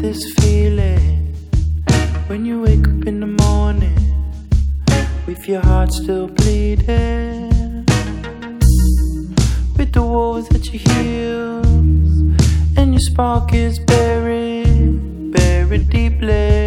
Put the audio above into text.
this feeling when you wake up in the morning with your heart still bleeding, with the wolves at your heels and your spark is buried deeply.